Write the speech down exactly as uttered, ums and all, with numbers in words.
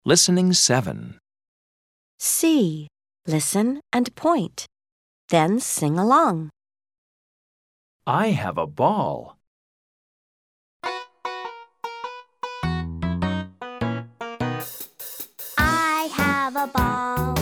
Listening seven. C. Listen and point. Then sing along. I have a ball. I have a ball.